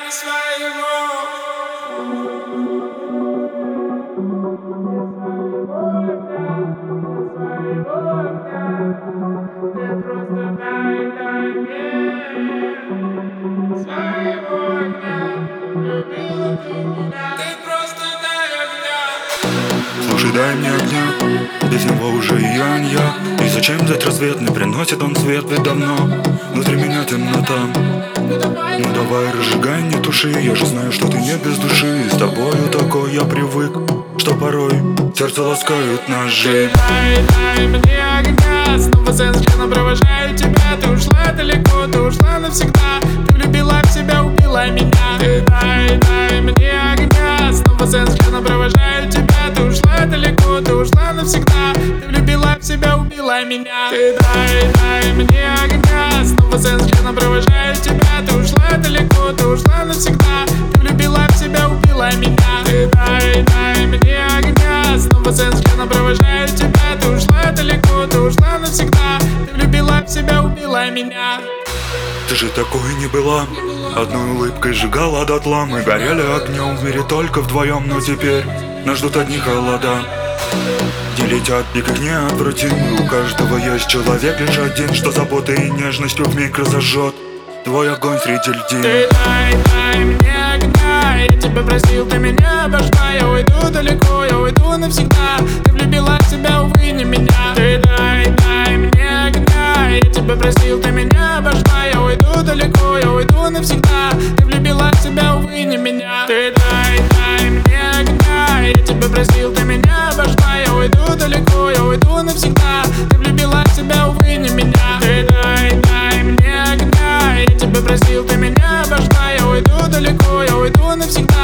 Слушай, дай мне огня, без него уже и я не я. И зачем ждать рассветный, приносит он свет, ведь давно внутри меня темнота. Ну давай разжигай, не туши, я же знаю, что ты не без души. И с тобою такой я привык, что порой сердце ласкают ножи. Дай мне огня, снова за взглядом провожаю тебя. Ты ушла далеко, ты ушла навсегда. Ты влюбила в себя, убила меня. Ты дай мне огня, снова за взглядом провожаю тебя. Ты ушла далеко, ты ушла навсегда. Ты влюбила в себя, убила меня. Ты дай мне огня, снова за взглядом провожаю тебя. Ты ушла далеко, ты ушла навсегда. Ты влюбила в себя, убила меня. Ты дай мне огня, снова за взглядом провожаю тебя. Ты ушла далеко, ты ушла навсегда. Ты влюбила в себя, убила меня. Ты же такой не была, одной улыбкой сжигала дотла. Мы горели огнем в мире только вдвоем, но теперь нас ждут одни холода. Не летят пик их неотвратимы. У каждого есть человек лишь один, что заботой и нежностью вмиг разожжет твой огонь среди льдин. Ты дай мне огня, я тебя просил, ты меня обожгла. Я уйду далеко, я уйду навсегда. Ты влюбила в себя, увы, не меня. Ты дай мне огня, я тебя просил, ты меня обожгла. Я уйду далеко, я уйду навсегда. Ты влюбила в себя, увы, не меня. Ты дай мне огня, я тебя просил, ты меня обожгла. Я уйду далеко, я уйду навсегда. Ты влюбила в себя, увы, не меня. Ты дай мне огня, я тебя просил, ты меня обожгла. Я уйду далеко, я уйду навсегда.